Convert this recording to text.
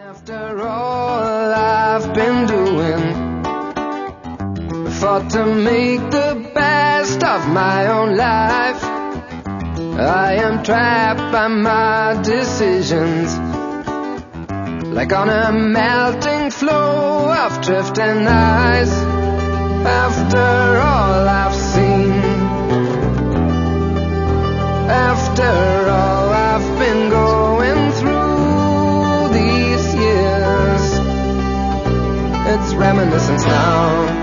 After all I've been doing, fought to make the best of my own life. I am trapped by my decisions, like on a melting flow of drifting ice. After all I've seen, after all I've been going through these years, it's reminiscence now.